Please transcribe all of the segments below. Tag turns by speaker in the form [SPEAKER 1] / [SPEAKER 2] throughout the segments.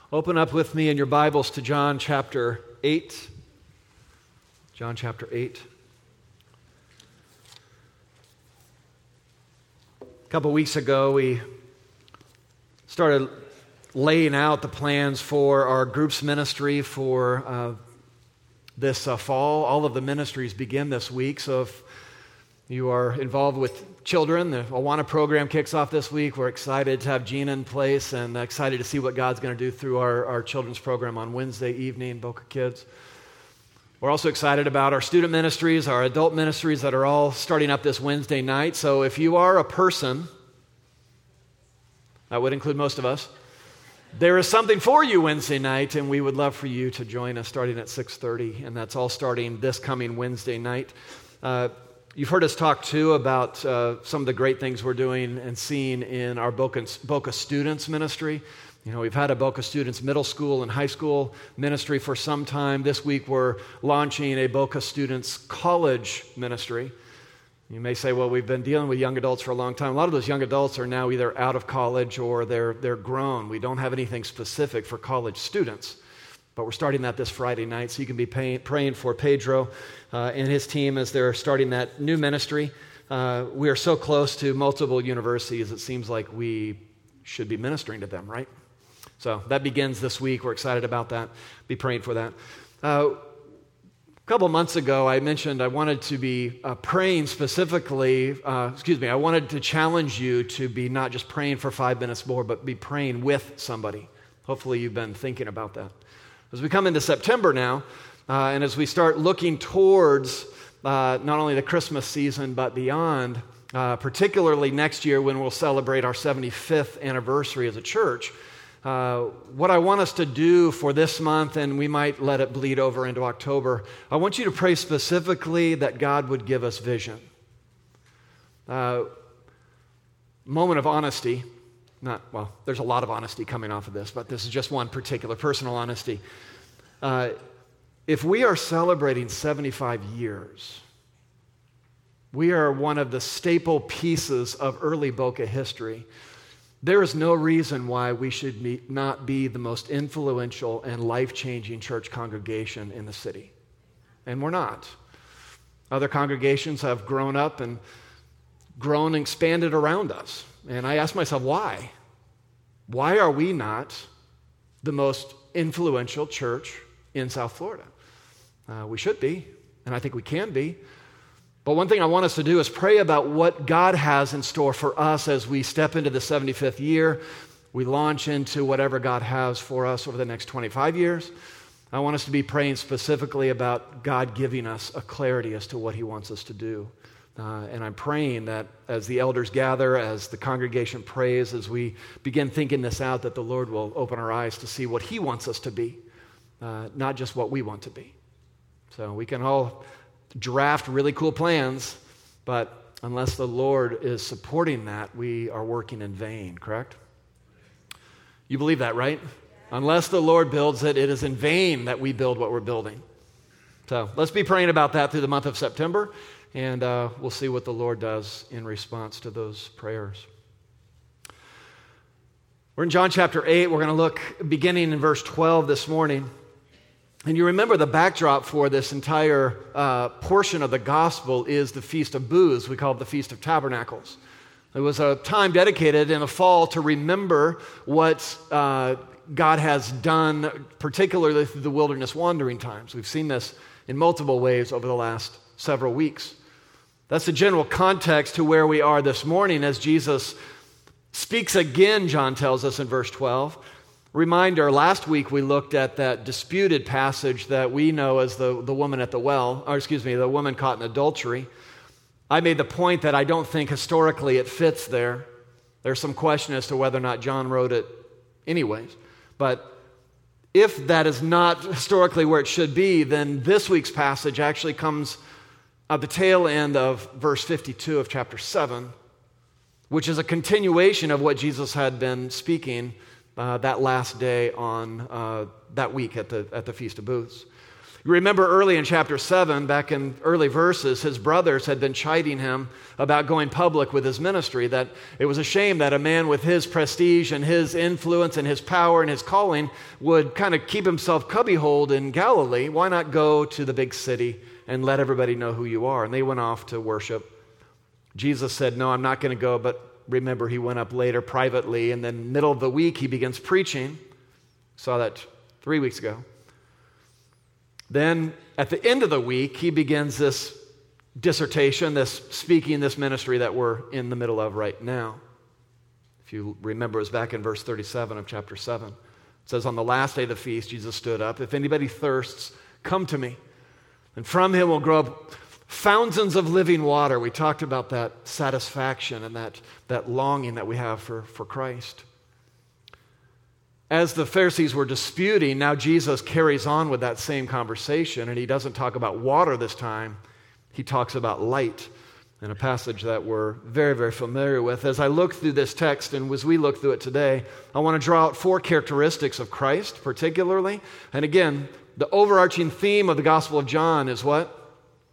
[SPEAKER 1] Open up with me in your Bibles to John chapter 8. John chapter 8. A couple weeks ago, we started laying out the plans for our groups ministry for this fall. All of the ministries begin this week, so if you are involved with children, the Awana program kicks off this week. We're excited to have Gina in place and excited to see what God's going to do through our children's program on Wednesday evening, Boca Kids. We're also excited about our student ministries, our adult ministries that are all starting up this Wednesday night. So if you are a person, that would include most of us, there is something for you Wednesday night, and we would love for you to join us starting at 6:30, and that's all starting this coming Wednesday night. You've heard us talk, too, about some of the great things we're doing and seeing in our Boca Students ministry. You know, we've had a Boca Students middle school and high school ministry for some time. This week, we're launching a Boca Students college ministry. You may say, well, we've been dealing with young adults for a long time. A lot of those young adults are now either out of college or they're grown. We don't have anything specific for college students. But we're starting that this Friday night, so you can be praying for Pedro and his team as they're starting that new ministry. We are so close to multiple universities, it seems like we should be ministering to them, right? So that begins this week. We're excited about that. Be praying for that. A couple months ago, I mentioned I wanted to be praying specifically, I wanted to challenge you to be not just praying for 5 minutes more, but be praying with somebody. Hopefully you've been thinking about that. As we come into September now, and as we start looking towards not only the Christmas season, but beyond, particularly next year when we'll celebrate our 75th anniversary as a church, what I want us to do for this month, and we might let it bleed over into October, I want you to pray specifically that God would give us vision. Moment of honesty. There's a lot of honesty coming off of this, but this is just one particular personal honesty. If we are celebrating 75 years, we are one of the staple pieces of early Boca history. There is no reason why we should not be the most influential and life-changing church congregation in the city. And we're not. Other congregations have grown up and grown and expanded around us. And I ask myself, why? Why are we not the most influential church in South Florida? We should be, and I think we can be. But one thing I want us to do is pray about what God has in store for us as we step into the 75th year. We launch into whatever God has for us over the next 25 years. I want us to be praying specifically about God giving us a clarity as to what He wants us to do. And I'm praying that as the elders gather, as the congregation prays, as we begin thinking this out, that the Lord will open our eyes to see what He wants us to be, not just what we want to be. So we can all draft really cool plans, but unless the Lord is supporting that, we are working in vain, correct? You believe that, right? Unless the Lord builds it, it is in vain that we build what we're building. So let's be praying about that through the month of September. And we'll see what the Lord does in response to those prayers. We're in John chapter 8. We're going to look beginning in verse 12 this morning. And you remember the backdrop for this entire portion of the gospel is the Feast of Booths. We call it the Feast of Tabernacles. It was a time dedicated in the fall to remember what God has done, particularly through the wilderness wandering times. We've seen this in multiple ways over the last several weeks. That's the general context to where we are this morning as Jesus speaks again, John tells us in verse 12. Reminder, last week we looked at that disputed passage that we know as the woman at the well, the woman caught in adultery. I made the point that I don't think historically it fits there. There's some question as to whether or not John wrote it anyways. But if that is not historically where it should be, then this week's passage actually comes at the tail end of verse 52 of chapter 7, which is a continuation of what Jesus had been speaking that last day on that week at the Feast of Booths. You remember early in chapter 7, back in early verses, his brothers had been chiding him about going public with his ministry, that it was a shame that a man with his prestige and his influence and his power and his calling would kind of keep himself cubbyholed in Galilee. Why not go to the big city and let everybody know who you are? And they went off to worship. Jesus said, no, I'm not going to go, but remember, he went up later privately, and then middle of the week, he begins preaching. Saw that 3 weeks ago. Then at the end of the week, he begins this dissertation, this speaking, this ministry that we're in the middle of right now. If you remember, it was back in verse 37 of chapter 7. It says, on the last day of the feast, Jesus stood up. If anybody thirsts, come to me, and from him will grow up fountains of living water. We talked about that satisfaction and that longing that we have for Christ. As the Pharisees were disputing, now Jesus carries on with that same conversation, and he doesn't talk about water this time. He talks about light, in a passage that we're very, very familiar with. As I look through this text, and as we look through it today, I want to draw out 4 characteristics of Christ, particularly. And again, the overarching theme of the Gospel of John is what?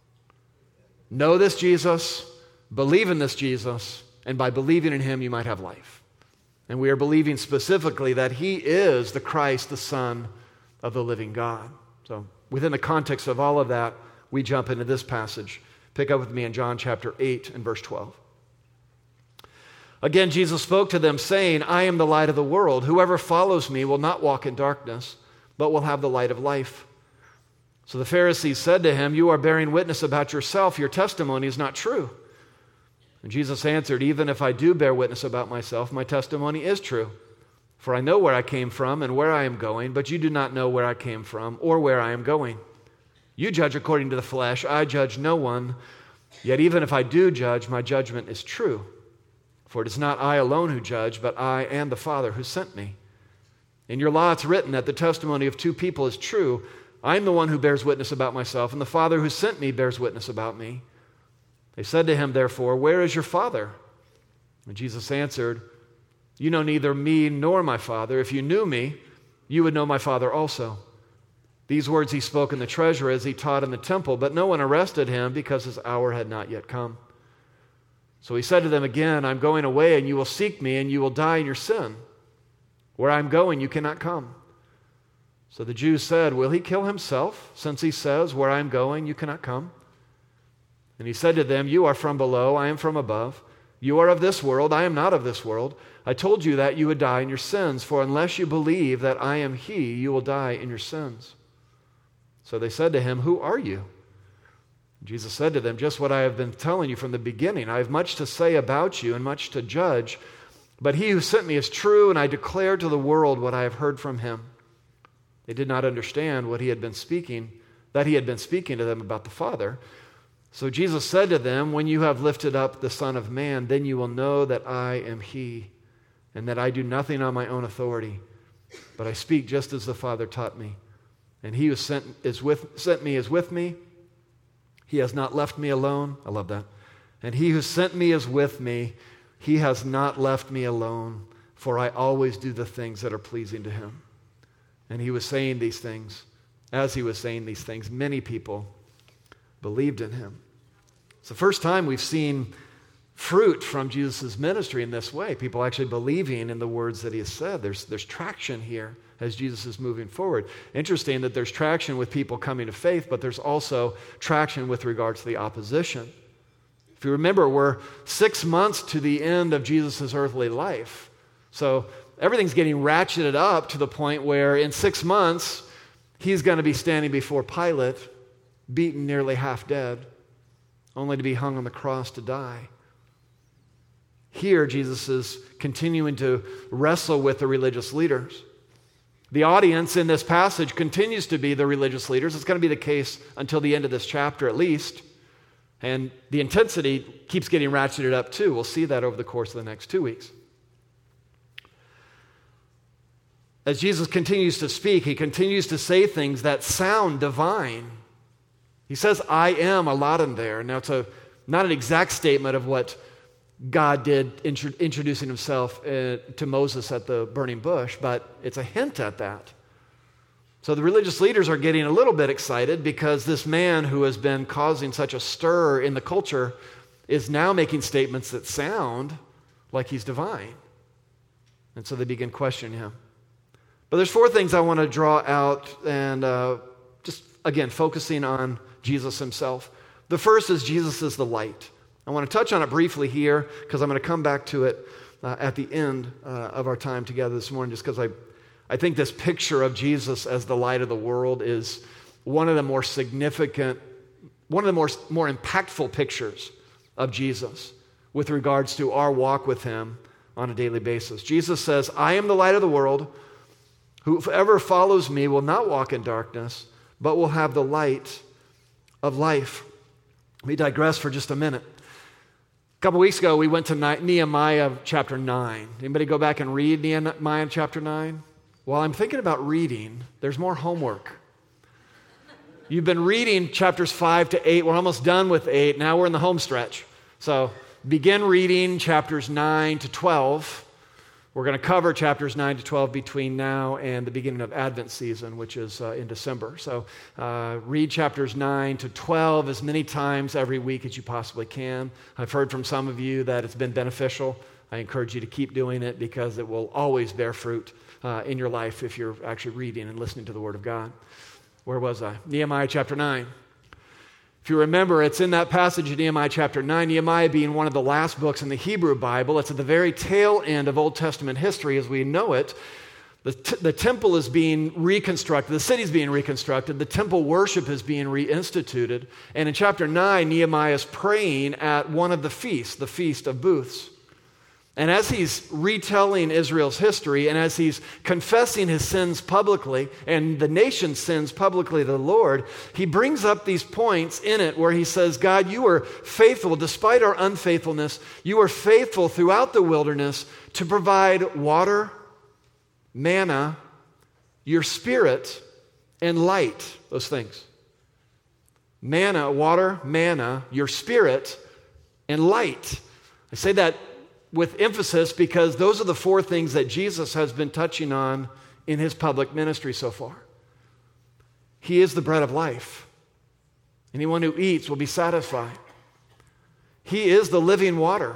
[SPEAKER 1] Know this Jesus, believe in this Jesus, and by believing in him, you might have life. And we are believing specifically that he is the Christ, the Son of the living God. So within the context of all of that, we jump into this passage. Pick up with me in John chapter 8 and verse 12. Again, Jesus spoke to them, saying, I am the light of the world. Whoever follows me will not walk in darkness, but will have the light of life. So the Pharisees said to him, you are bearing witness about yourself. Your testimony is not true. And Jesus answered, even if I do bear witness about myself, my testimony is true. For I know where I came from and where I am going, but you do not know where I came from or where I am going. You judge according to the flesh. I judge no one. Yet even if I do judge, my judgment is true. For it is not I alone who judge, but I and the Father who sent me. In your law it's written that the testimony of 2 people is true. I am the one who bears witness about myself, and the Father who sent me bears witness about me. They said to him, therefore, where is your Father? And Jesus answered, you know neither me nor my Father. If you knew me, you would know my Father also. These words he spoke in the treasury as he taught in the temple, but no one arrested him because his hour had not yet come. So he said to them again, I'm going away, and you will seek me, and you will die in your sin. Where I'm going, you cannot come. So the Jews said, will he kill himself, since he says, where I am going, you cannot come? And he said to them, you are from below, I am from above. You are of this world, I am not of this world. I told you that you would die in your sins, for unless you believe that I am he, you will die in your sins. So they said to him, who are you? Jesus said to them, just what I have been telling you from the beginning. I have much to say about you and much to judge, but he who sent me is true, and I declare to the world what I have heard from him. They did not understand what he had been speaking, that he had been speaking to them about the Father. So Jesus said to them, when you have lifted up the Son of Man, then you will know that I am he, and that I do nothing on my own authority, but I speak just as the Father taught me. And he who sent me is with me. He has not left me alone. I love that. And he who sent me is with me. He has not left me alone, for I always do the things that are pleasing to him. And he was saying these things. As he was saying these things, many people believed in him. It's the first time we've seen fruit from Jesus' ministry in this way. People actually believing in the words that he has said. There's traction here as Jesus is moving forward. Interesting that there's traction with people coming to faith, but there's also traction with regard to the opposition. If you remember, we're 6 months to the end of Jesus' earthly life. So everything's getting ratcheted up to the point where in 6 months, he's going to be standing before Pilate, beaten nearly half dead, only to be hung on the cross to die. Here, Jesus is continuing to wrestle with the religious leaders. The audience in this passage continues to be the religious leaders. It's going to be the case until the end of this chapter at least. And the intensity keeps getting ratcheted up too. We'll see that over the course of the next 2 weeks. As Jesus continues to speak, he continues to say things that sound divine. He says, I am a lot in there. Now, it's not an exact statement of what God did introducing himself to Moses at the burning bush, but it's a hint at that. So the religious leaders are getting a little bit excited because this man who has been causing such a stir in the culture is now making statements that sound like he's divine. And so they begin questioning him. But there's 4 things I want to draw out and just, again, focusing on Jesus himself. The first is Jesus is the light. I want to touch on it briefly here because I'm going to come back to it at the end of our time together this morning, just because I think this picture of Jesus as the light of the world is one of the more significant, one of the more impactful pictures of Jesus with regards to our walk with him on a daily basis. Jesus says, I am the light of the world. Whoever follows me will not walk in darkness, but will have the light of life. Let me digress for just a minute. A couple weeks ago, we went to Nehemiah chapter 9. Anybody go back and read Nehemiah chapter 9? While I'm thinking about reading, there's more homework. You've been reading chapters 5 to 8. We're almost done with 8. Now we're in the home stretch. So begin reading chapters 9 to 12. We're going to cover chapters 9 to 12 between now and the beginning of Advent season, which is in December. So read chapters 9 to 12 as many times every week as you possibly can. I've heard from some of you that it's been beneficial. I encourage you to keep doing it because it will always bear fruit in your life if you're actually reading and listening to the Word of God. Where was I? Nehemiah chapter 9. If you remember, it's in that passage of Nehemiah chapter 9, Nehemiah being one of the last books in the Hebrew Bible. It's at the very tail end of Old Testament history as we know it. The temple is being reconstructed. The city's being reconstructed. The temple worship is being reinstituted. And in chapter 9, Nehemiah is praying at one of the feasts, the Feast of Booths. And as he's retelling Israel's history and as he's confessing his sins publicly and the nation's sins publicly to the Lord, he brings up these points in it where he says, God, you were faithful despite our unfaithfulness. You were faithful throughout the wilderness to provide water, manna, your spirit, and light. Those things. Manna, water, manna, your spirit, and light. I say that with emphasis because those are the 4 things that Jesus has been touching on in his public ministry so far. He is the bread of life. Anyone who eats will be satisfied. He is the living water.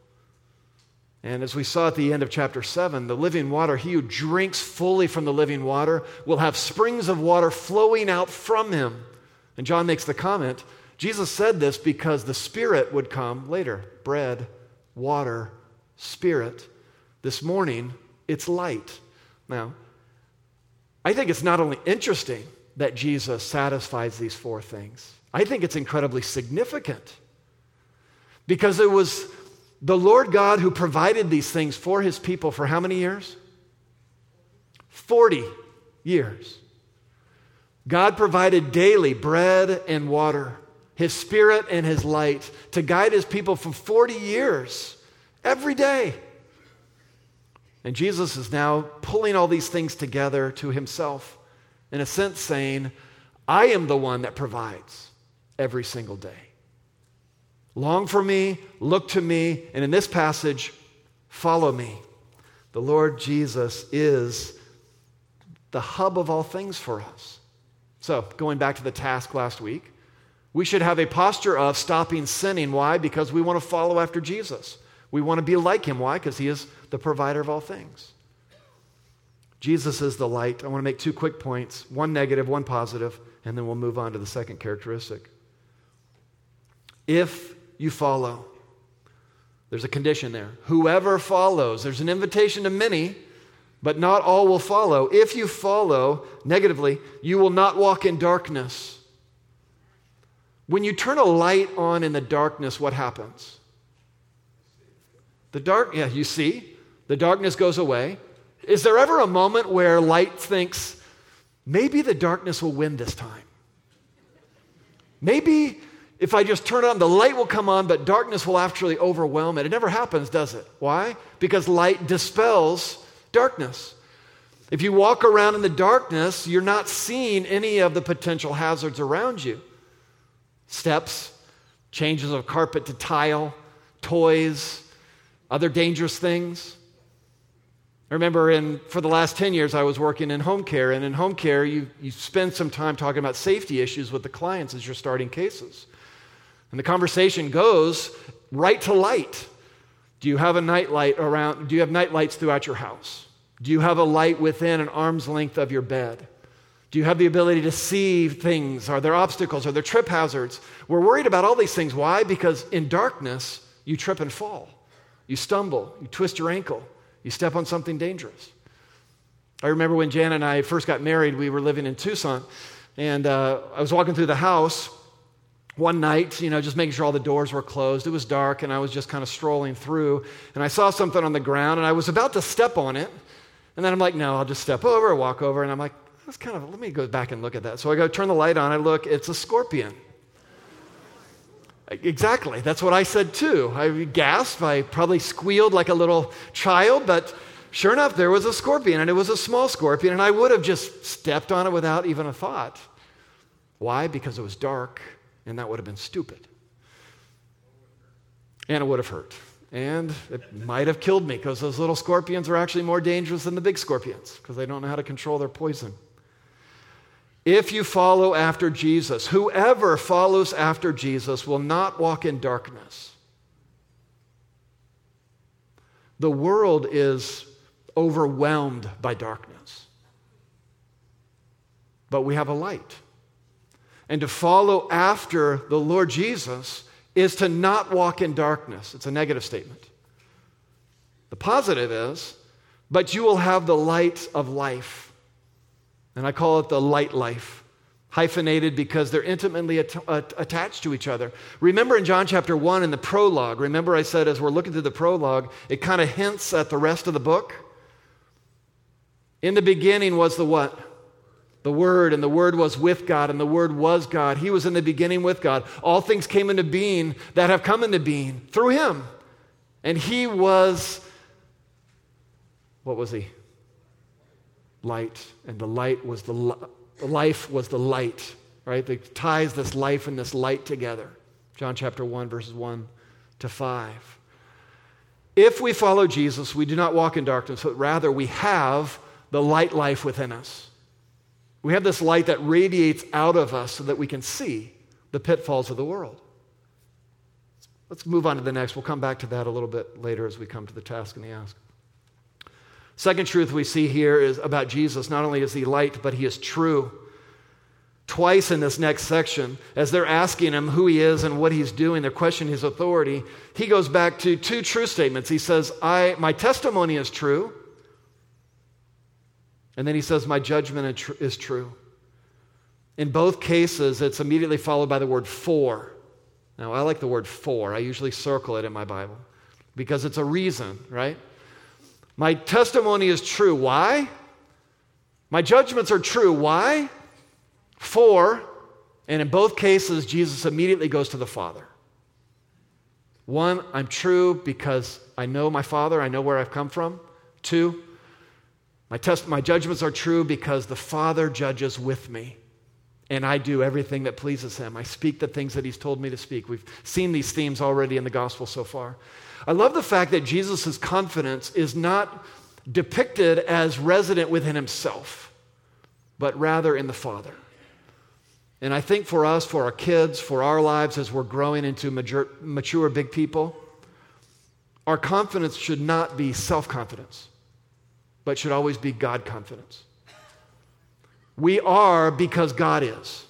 [SPEAKER 1] And as we saw at the end of chapter 7, the living water, he who drinks fully from the living water will have springs of water flowing out from him. And John makes the comment, Jesus said this because the Spirit would come later. Bread, water, Spirit. This morning, it's light. Now, I think it's not only interesting that Jesus satisfies these 4 things, I think it's incredibly significant because it was the Lord God who provided these things for his people for how many years? 40 years. God provided daily bread and water, his Spirit and his light to guide his people for 40 years. Every day. And Jesus is now pulling all these things together to himself, in a sense saying, I am the one that provides every single day. Long for me, look to me, and in this passage, follow me. The Lord Jesus is the hub of all things for us. So, going back to the task last week, we should have a posture of stopping sinning. Why? Because we want to follow after Jesus. We want to be like him. Why? Because he is the provider of all things. Jesus is the light. I want to make 2 quick points, one negative, one positive, and then we'll move on to the second characteristic. If you follow, there's a condition there. Whoever follows, there's an invitation to many, but not all will follow. If you follow negatively, you will not walk in darkness. When you turn a light on in the darkness, what happens? You see, the darkness goes away. Is there ever a moment where light thinks, maybe the darkness will win this time? Maybe if I just turn it on, the light will come on, but darkness will actually overwhelm it. It never happens, does it? Why? Because light dispels darkness. If you walk around in the darkness, you're not seeing any of the potential hazards around you. Steps, changes of carpet to tile, toys, other dangerous things. I remember for the last 10 years, I was working in home care, and in home care, you spend some time talking about safety issues with the clients as you're starting cases. And the conversation goes right to light. Do you have a night light around? Do you have night lights throughout your house? Do you have a light within an arm's length of your bed? Do you have the ability to see things? Are there obstacles? Are there trip hazards? We're worried about all these things. Why? Because in darkness, you trip and fall. You stumble. You twist your ankle. You step on something dangerous. I remember when Jan and I first got married, we were living in Tucson, and I was walking through the house one night, just making sure all the doors were closed. It was dark, and I was just kind of strolling through, and I saw something on the ground, and I was about to step on it, and then I'm like, no, I'll just step over or walk over, and I'm like, let me go back and look at that. So I go turn the light on, I look, it's a scorpion. Exactly. That's what I said too. I gasped. I probably squealed like a little child, but sure enough, there was a scorpion, and it was a small scorpion, and I would have just stepped on it without even a thought. Why? Because it was dark, and that would have been stupid. And it would have hurt. And it might have killed me, because those little scorpions are actually more dangerous than the big scorpions, because they don't know how to control their poison. If you follow after Jesus, whoever follows after Jesus will not walk in darkness. The world is overwhelmed by darkness. But we have a light. And to follow after the Lord Jesus is to not walk in darkness. It's a negative statement. The positive is, but you will have the light of life. And I call it the light life, hyphenated because they're intimately attached to each other. Remember in John chapter 1 in the prologue, remember I said as we're looking through the prologue, it kind of hints at the rest of the book. In the beginning was the what? The Word, and the Word was with God, and the Word was God. He was in the beginning with God. All things came into being that have come into being through Him. And He was, what was He? Light, and the light was the life was the light, right? That ties this life and this light together. John chapter 1, verses 1 to 5. If we follow Jesus, we do not walk in darkness, but rather we have the light life within us. We have this light that radiates out of us so that we can see the pitfalls of the world. Let's move on to the next. We'll come back to that a little bit later as we come to the task and the ask. Second truth we see here is about Jesus. Not only is He light, but He is true. Twice in this next section, as they're asking Him who He is and what He's doing, they're questioning His authority, He goes back to two true statements. He says, my testimony is true. And then He says, my judgment is true. In both cases, it's immediately followed by the word for. Now, I like the word for. I usually circle it in my Bible because it's a reason, right? My testimony is true. Why? My judgments are true. Why? For, and in both cases, Jesus immediately goes to the Father. One, I'm true because I know my Father, I know where I've come from. Two, my judgments are true because the Father judges with me, and I do everything that pleases Him. I speak the things that He's told me to speak. We've seen these themes already in the gospel so far. I love the fact that Jesus' confidence is not depicted as resident within Himself, but rather in the Father. And I think for us, for our kids, for our lives as we're growing into mature big people, our confidence should not be self-confidence, but should always be God confidence. We are because God is.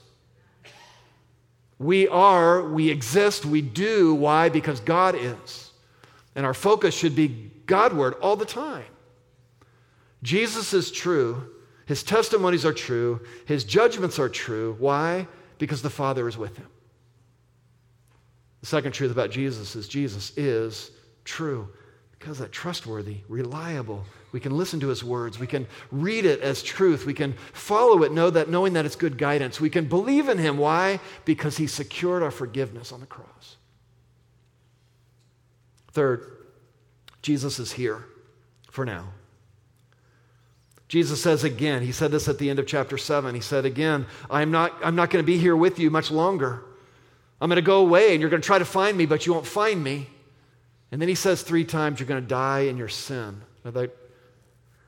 [SPEAKER 1] We exist, we do. Why? Because God is. And our focus should be Godward all the time. Jesus is true. His testimonies are true. His judgments are true. Why? Because the Father is with Him. The second truth about Jesus is true. Because that's trustworthy, reliable. We can listen to His words. We can read it as truth. We can follow it, knowing that it's good guidance. We can believe in Him. Why? Because He secured our forgiveness on the cross. Third, Jesus is here for now. Jesus says again, He said this at the end of chapter 7. He said again, I'm not going to be here with you much longer. I'm going to go away and you're going to try to find me, but you won't find me. And then He says 3 times, you're going to die in your sin.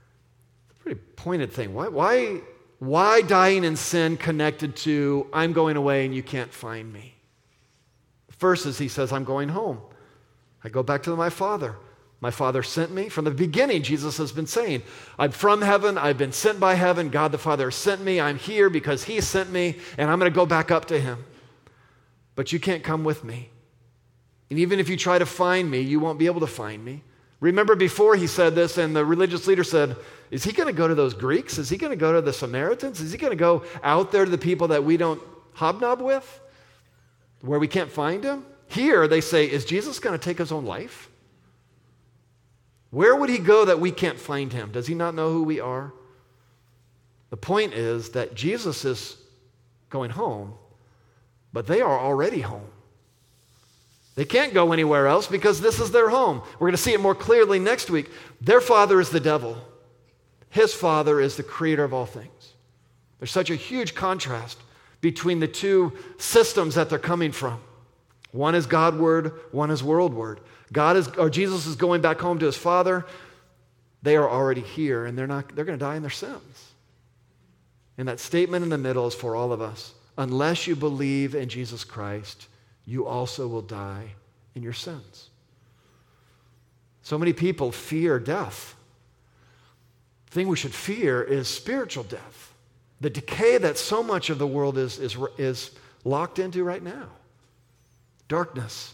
[SPEAKER 1] pretty pointed thing. Why dying in sin connected to I'm going away and you can't find me? First is he says, I'm going home. I go back to my Father. My Father sent me. From the beginning, Jesus has been saying, I'm from heaven. I've been sent by heaven. God the Father sent me. I'm here because he sent me, and I'm going to go back up to him. But you can't come with me. And even if you try to find me, you won't be able to find me. Remember before he said this, and the religious leader said, is he going to go to those Greeks? Is he going to go to the Samaritans? Is he going to go out there to the people that we don't hobnob with, where we can't find him? Here they say, is Jesus going to take his own life? Where would he go that we can't find him? Does he not know who we are? The point is that Jesus is going home, but they are already home. They can't go anywhere else because this is their home. We're going to see it more clearly next week. Their father is the devil. His Father is the creator of all things. There's such a huge contrast between the two systems that they're coming from. One is Godward, one is worldward. Jesus is going back home to his Father. They are already here, and they're going to die in their sins. And that statement in the middle is for all of us. Unless you believe in Jesus Christ, you also will die in your sins. So many people fear death. The thing we should fear is spiritual death. The decay that so much of the world is locked into right now. Darkness.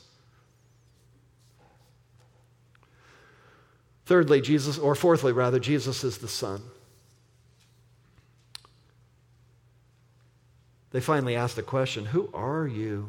[SPEAKER 1] Fourthly, Jesus is the Son. They finally ask the question, who are you?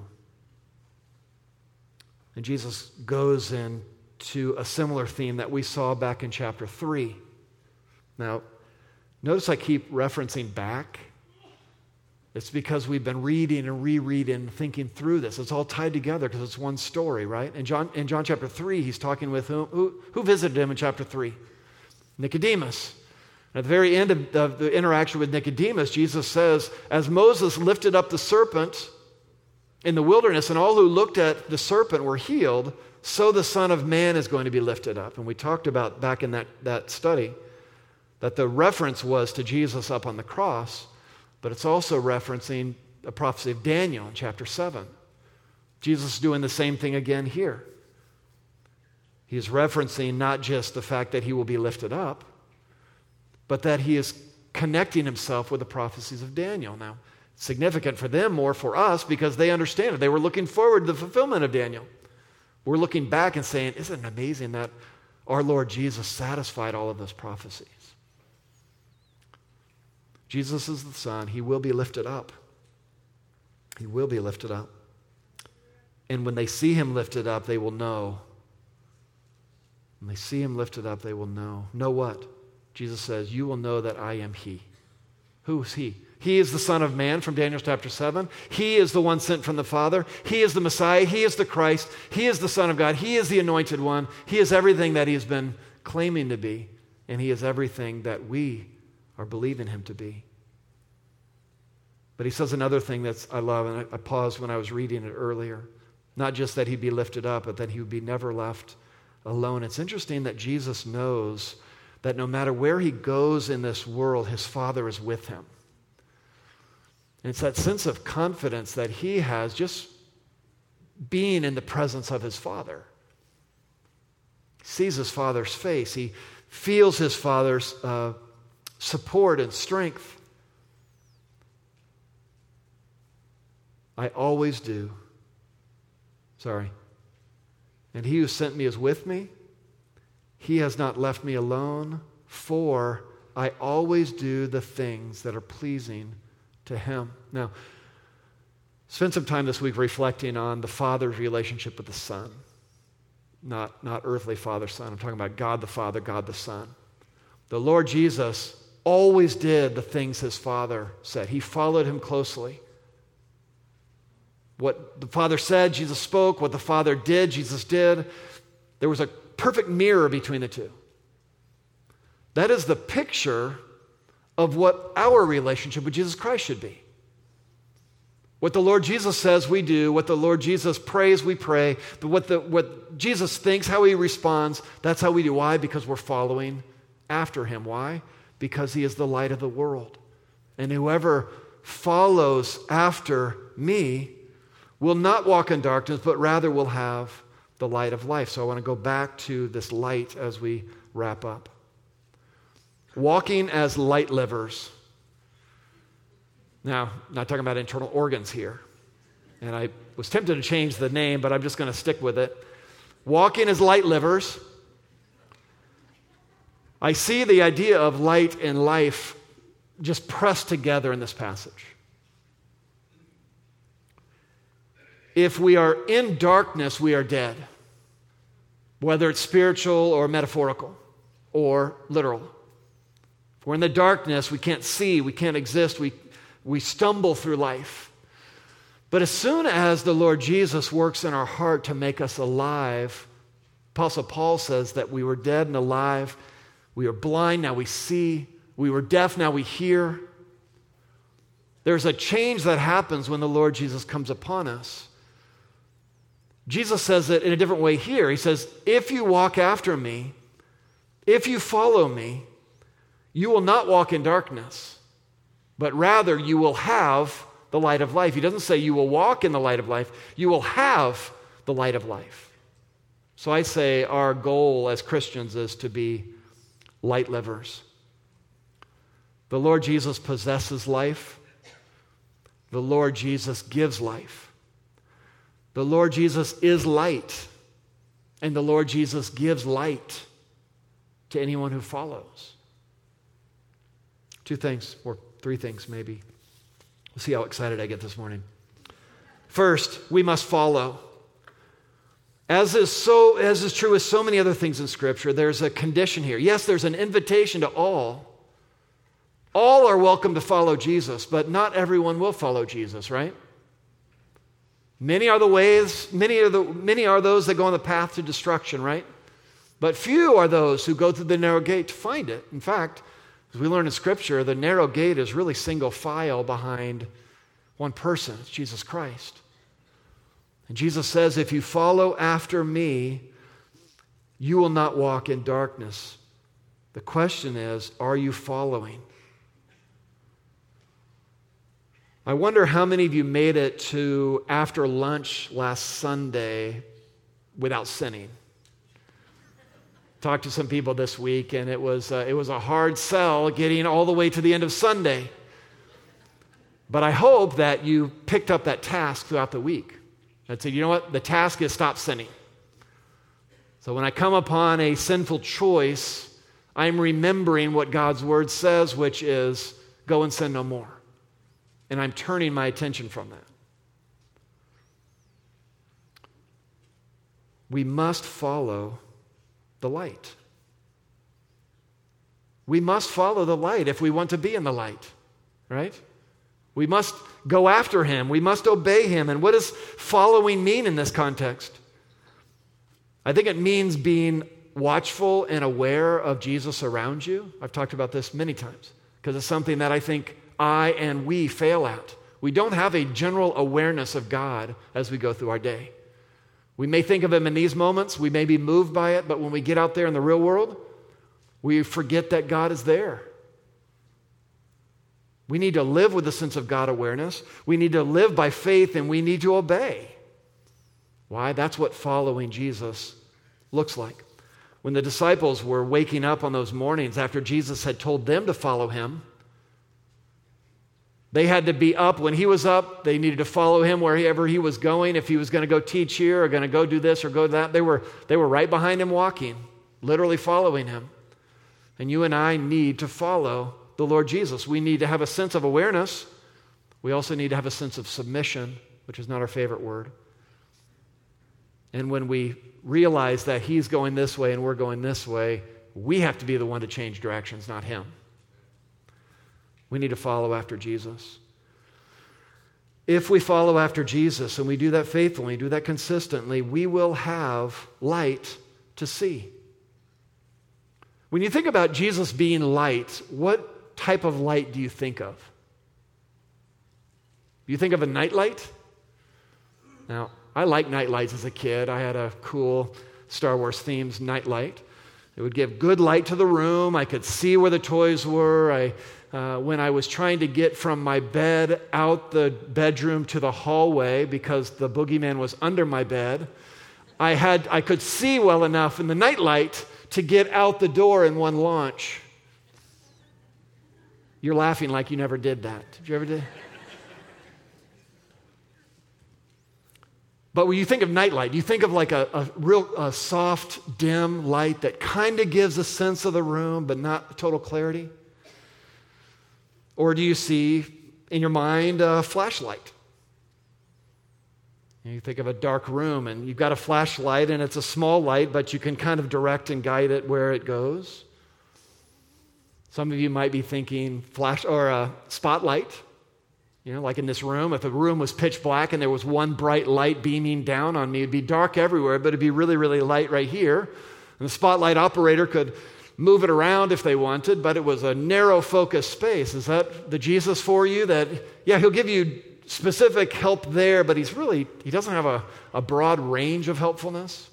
[SPEAKER 1] And Jesus goes into a similar theme that we saw back in chapter 3. Now, notice I keep referencing back. It's because we've been reading and rereading, thinking through this. It's all tied together because it's one story, right? In John chapter 3, he's talking with who visited him in chapter 3? Nicodemus. At the very end of the interaction with Nicodemus, Jesus says, as Moses lifted up the serpent in the wilderness, and all who looked at the serpent were healed, so the Son of Man is going to be lifted up. And we talked about back in that study that the reference was to Jesus up on the cross, but it's also referencing a prophecy of Daniel in chapter 7. Jesus is doing the same thing again here. He is referencing not just the fact that he will be lifted up, but that he is connecting himself with the prophecies of Daniel. Now, it's significant for them, more for us, because they understand it. They were looking forward to the fulfillment of Daniel. We're looking back and saying, isn't it amazing that our Lord Jesus satisfied all of those prophecies? Jesus is the Son. He will be lifted up. He will be lifted up. And when they see him lifted up, they will know. When they see him lifted up, they will know. Know what? Jesus says, you will know that I am he. Who is he? He is the Son of Man from Daniel chapter 7. He is the one sent from the Father. He is the Messiah. He is the Christ. He is the Son of God. He is the Anointed One. He is everything that he has been claiming to be. And he is everything that we are believing him to be. But he says another thing that I love, and I paused when I was reading it earlier. Not just that he'd be lifted up, but that he would be never left alone. It's interesting that Jesus knows that no matter where he goes in this world, his Father is with him. And it's that sense of confidence that he has just being in the presence of his Father. He sees his Father's face. He feels his Father's support and strength. I always do. And he who sent me is with me. He has not left me alone, for I always do the things that are pleasing to him. Now, spend some time this week reflecting on the Father's relationship with the Son. Not earthly Father, Son. I'm talking about God the Father, God the Son. The Lord Jesus always did the things his Father said. He followed him closely. What the Father said, Jesus spoke. What the Father did, Jesus did. There was a perfect mirror between the two. That is the picture of what our relationship with Jesus Christ should be. What the Lord Jesus says, we do. What the Lord Jesus prays, we pray. But what Jesus thinks, how he responds, that's how we do. Why? Because we're following after him. Why? because he is the light of the world. And whoever follows after me will not walk in darkness, but rather will have the light of life. So I want to go back to this light as we wrap up. Walking as light livers. Now, I'm not talking about internal organs here. And I was tempted to change the name, but I'm just going to stick with it. Walking as light livers. I see the idea of light and life just pressed together in this passage. If we are in darkness, we are dead, whether it's spiritual or metaphorical or literal. If we're in the darkness, we can't see, we can't exist, we stumble through life. But as soon as the Lord Jesus works in our heart to make us alive, Apostle Paul says that we were dead and alive, we were blind, now we see, we were deaf, now we hear. There's a change that happens when the Lord Jesus comes upon us. Jesus says it in a different way here. He says, if you walk after me, if you follow me, you will not walk in darkness, but rather you will have the light of life. He doesn't say you will walk in the light of life, you will have the light of life. So I say our goal as Christians is to be light livers. The Lord Jesus possesses life. The Lord Jesus gives life. The Lord Jesus is light, and the Lord Jesus gives light to anyone who follows. 2 things, or 3 things maybe. We'll see how excited I get this morning. First, we must follow. As is true with so many other things in Scripture, there's a condition here. Yes, there's an invitation to all. All are welcome to follow Jesus, but not everyone will follow Jesus, right? Many are those that go on the path to destruction, right? But few are those who go through the narrow gate to find it. In fact, as we learn in Scripture, the narrow gate is really single file behind one person. It's Jesus Christ. And Jesus says, if you follow after me, you will not walk in darkness. The question is, are you following? I wonder how many of you made it to after lunch last Sunday without sinning. Talked to some people this week, and it was a hard sell getting all the way to the end of Sunday. But I hope that you picked up that task throughout the week. And said, you know what? The task is stop sinning. So when I come upon a sinful choice, I'm remembering what God's word says, which is go and sin no more. And I'm turning my attention from that. We must follow the light. We must follow the light if we want to be in the light, right? We must go after him. We must obey him. And what does following mean in this context? I think it means being watchful and aware of Jesus around you. I've talked about this many times because it's something that I think I and we fail at. We don't have a general awareness of God as we go through our day. We may think of him in these moments, we may be moved by it, but when we get out there in the real world, we forget that God is there. We need to live with a sense of God awareness. We need to live by faith, and we need to obey. Why? That's what following Jesus looks like. When the disciples were waking up on those mornings after Jesus had told them to follow him, they had to be up. When he was up, they needed to follow him wherever he was going. If he was going to go teach here or going to go do this or go that, they were right behind him walking, literally following him. And you and I need to follow the Lord Jesus. We need to have a sense of awareness. We also need to have a sense of submission, which is not our favorite word. And when we realize that he's going this way and we're going this way, we have to be the one to change directions, not him. We need to follow after Jesus. If we follow after Jesus and we do that faithfully, do that consistently, we will have light to see. When you think about Jesus being light, what type of light do you think of? You think of a nightlight? Now, I liked nightlights as a kid. I had a cool Star Wars themed nightlight. It would give good light to the room. I could see where the toys were. When I was trying to get from my bed out the bedroom to the hallway because the boogeyman was under my bed, I could see well enough in the nightlight to get out the door in one launch. You're laughing like you never did that. Did you ever do? But when you think of nightlight, you think of like a real soft, dim light that kind of gives a sense of the room, but not total clarity? Or do you see in your mind a flashlight? You think of a dark room and you've got a flashlight and it's a small light, but you can kind of direct and guide it where it goes. Some of you might be thinking flash or a spotlight. Like in this room, if the room was pitch black and there was one bright light beaming down on me, it'd be dark everywhere, but it'd be really, really light right here. And the spotlight operator could move it around if they wanted, but it was a narrow focus space. Is that the Jesus for you? That, he'll give you specific help there, but he doesn't have a broad range of helpfulness.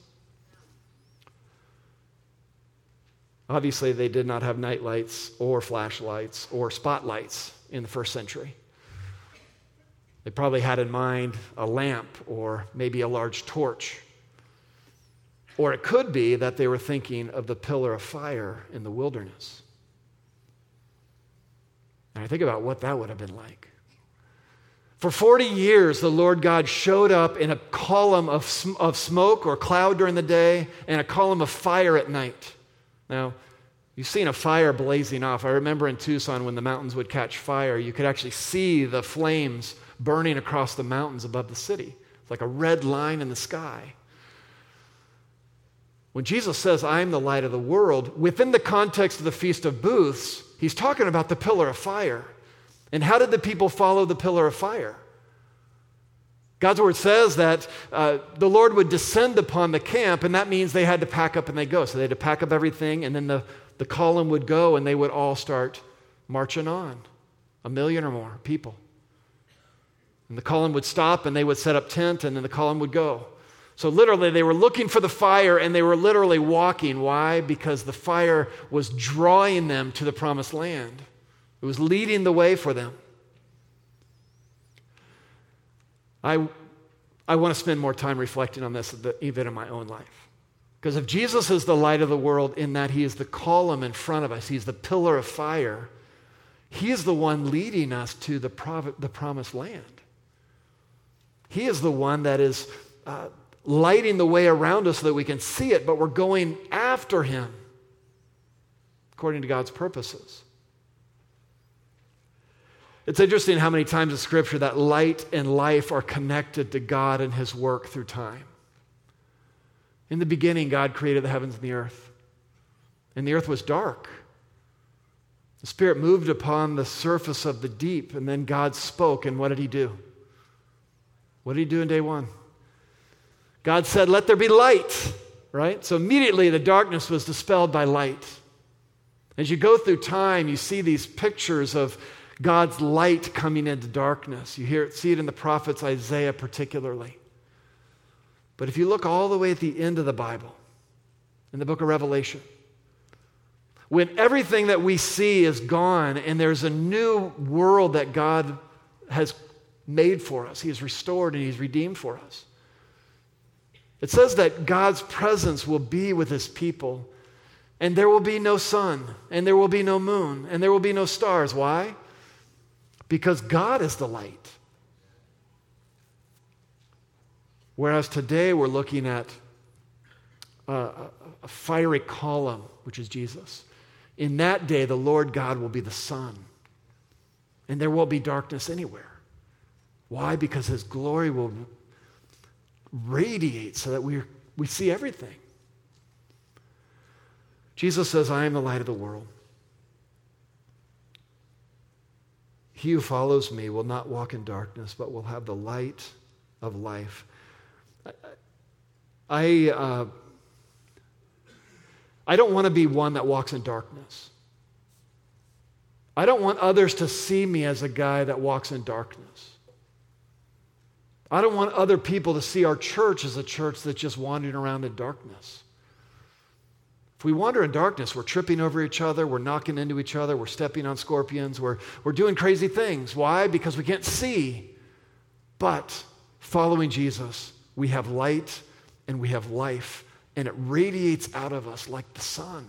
[SPEAKER 1] Obviously, they did not have night lights or flashlights or spotlights in the first century. They probably had in mind a lamp or maybe a large torch. Or it could be that they were thinking of the pillar of fire in the wilderness. And I think about what that would have been like. For 40 years, the Lord God showed up in a column of smoke or cloud during the day and a column of fire at night. Now, you've seen a fire blazing off. I remember in Tucson when the mountains would catch fire, you could actually see the flames burning across the mountains above the city. It's like a red line in the sky. When Jesus says, I am the light of the world, within the context of the Feast of Booths, he's talking about the pillar of fire. And how did the people follow the pillar of fire? God's word says that the Lord would descend upon the camp, and that means they had to pack up and they go. So they had to pack up everything, and then the column would go, and they would all start marching on. 1 million or more people. And the column would stop, and they would set up tent, and then the column would go. So literally, they were looking for the fire, and they were literally walking. Why? Because the fire was drawing them to the promised land. It was leading the way for them. I want to spend more time reflecting on this even in my own life. Because if Jesus is the light of the world in that he is the column in front of us, he's the pillar of fire, he is the one leading us to the promised land. He is the one that is lighting the way around us so that we can see it, but we're going after him according to God's purposes. It's interesting how many times in Scripture that light and life are connected to God and his work through time. In the beginning, God created the heavens and the earth the earth was dark. The Spirit moved upon the surface of the deep, and then God spoke, and what did he do? What did he do in day one? God said, let there be light, right? So immediately the darkness was dispelled by light. As you go through time, you see these pictures of God's light coming into darkness. You see it in the prophets, Isaiah particularly. But if you look all the way at the end of the Bible, in the book of Revelation, when everything that we see is gone and there's a new world that God has made for us, he has restored and he's redeemed for us. It says that God's presence will be with his people, and there will be no sun, and there will be no moon, and there will be no stars. Why? Because God is the light. Whereas today we're looking at a fiery column, which is Jesus. In that day, the Lord God will be the sun, and there won't be darkness anywhere. Why? Because his glory will radiate so that we see everything. Jesus says, I am the light of the world. He who follows me will not walk in darkness, but will have the light of life. I don't want to be one that walks in darkness. I don't want others to see me as a guy that walks in darkness. I don't want other people to see our church as a church that's just wandering around in darkness. If we wander in darkness, we're tripping over each other, we're knocking into each other, we're stepping on scorpions, we're doing crazy things. Why? Because we can't see. But following Jesus, we have light and we have life, and it radiates out of us like the sun.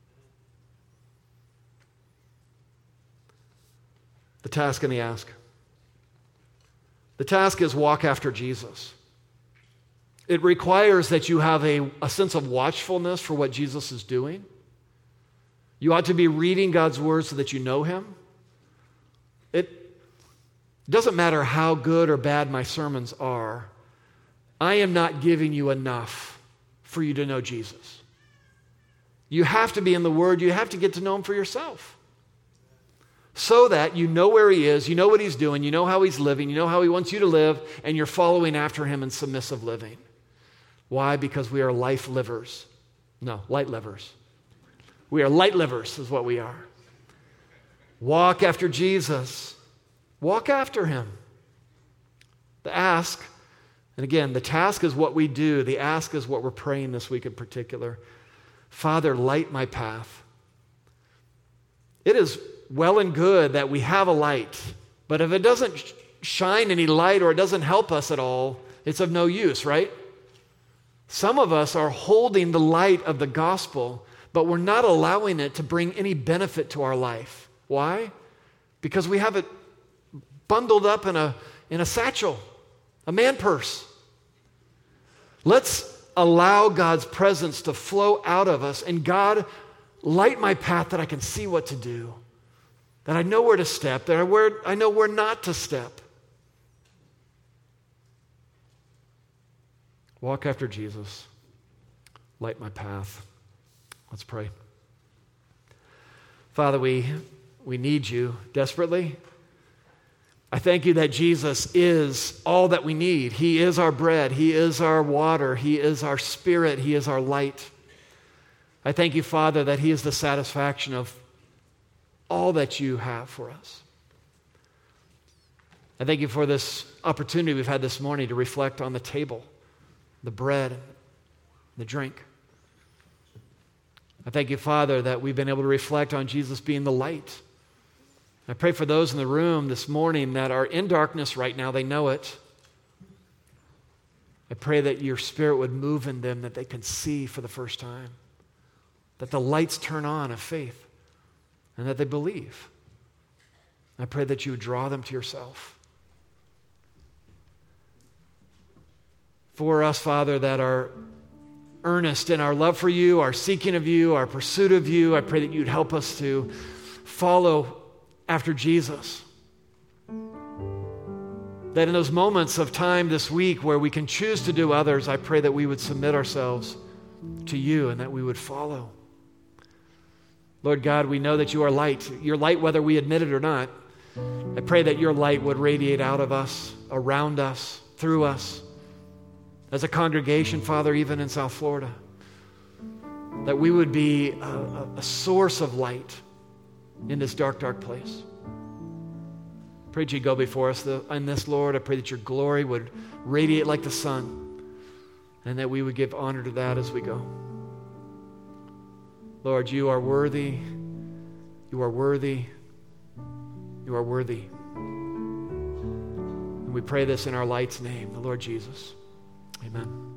[SPEAKER 1] The task and the ask. The task is walk after Jesus. It requires that you have a sense of watchfulness for what Jesus is doing. You ought to be reading God's word so that you know him. It doesn't matter how good or bad my sermons are. I am not giving you enough for you to know Jesus. You have to be in the word. You have to get to know him for yourself, so that you know where he is, you know what he's doing, you know how he's living, you know how he wants you to live, and you're following after him in submissive living. Why? Because we are life livers. No, light livers. We are light livers is what we are. Walk after Jesus. Walk after him. The ask, and again, the task is what we do. The ask is what we're praying this week in particular. Father, light my path. It is well and good that we have a light, but if it doesn't shine any light or it doesn't help us at all, it's of no use, right? Some of us are holding the light of the gospel, but we're not allowing it to bring any benefit to our life. Why? Because we have it bundled up in a satchel, a man purse. Let's allow God's presence to flow out of us, and God, light my path that I can see what to do, that I know where to step, that I know where not to step. Walk after Jesus. Light my path. Let's pray. Father, we need you desperately. I thank you that Jesus is all that we need. He is our bread. He is our water. He is our spirit. He is our light. I thank you, Father, that he is the satisfaction of all that you have for us. I thank you for this opportunity we've had this morning to reflect on the table, the bread, the drink. I thank you, Father, that we've been able to reflect on Jesus being the light. I pray for those in the room this morning that are in darkness right now. They know it. I pray that your Spirit would move in them, that they can see for the first time, that the lights turn on of faith, and that they believe. I pray that you would draw them to yourself. For us, Father, that are earnest in our love for you, our seeking of you, our pursuit of you, I pray that you'd help us to follow after Jesus. That in those moments of time this week where we can choose to do others, I pray that we would submit ourselves to you and that we would follow. Lord God, we know that you are light. You're light whether we admit it or not. I pray that your light would radiate out of us, around us, through us, as a congregation, Father, even in South Florida. That we would be a source of light in this dark, dark place. Pray that you go before us in this, Lord. I pray that your glory would radiate like the sun, and that we would give honor to that as we go. Lord, you are worthy. You are worthy. You are worthy. And we pray this in our light's name, the Lord Jesus. Amen.